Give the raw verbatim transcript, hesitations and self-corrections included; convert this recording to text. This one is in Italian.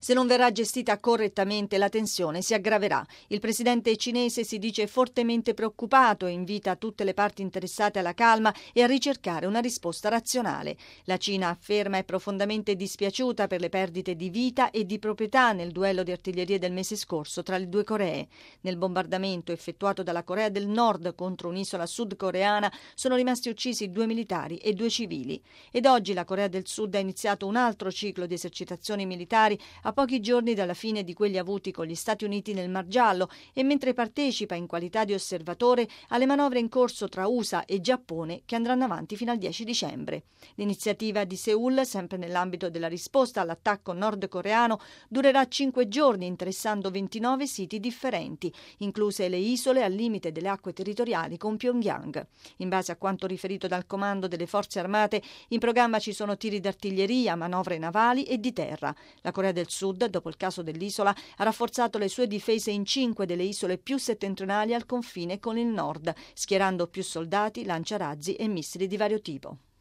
Se non verrà gestita correttamente, la tensione si aggraverà. Il presidente cinese si dice fortemente preoccupato e invita tutte le parti interessate alla calma e a ricercare una risposta razionale. La Cina afferma è profondamente dispiaciuta per le perdite di vita e di proprietà nel duello di artiglierie del mese scorso tra le due Coree. Nel bombardamento effettuato dalla Corea del Nord contro un'isola sudcoreana sono rimasti uccisi due militari e due civili. Ed oggi la Corea del Sud ha iniziato un altro ciclo di esercitazioni militari a pochi giorni dalla fine di quelli avuti con gli Stati Uniti nel Mar Giallo e mentre partecipa in qualità di osservatore alle manovre in corso tra U S A e Giappone che andranno avanti fino al dieci dicembre. L'iniziativa di Seul, sempre nell'ambito della risposta all'attacco nordcoreano, durerà cinque giorni interessando ventinove siti differenti, incluse le isole al limite delle acque territoriali con Pyongyang. In base a quanto riferito dal comando delle forze armate, in programma ci sono tiri d'artiglieria, manovre navali e di terra. La Corea del Sud, dopo il caso dell'isola, ha rafforzato le sue difese in cinque delle isole più settentrionali al confine con il nord, schierando più soldati, lanciarazzi e missili di vario tipo.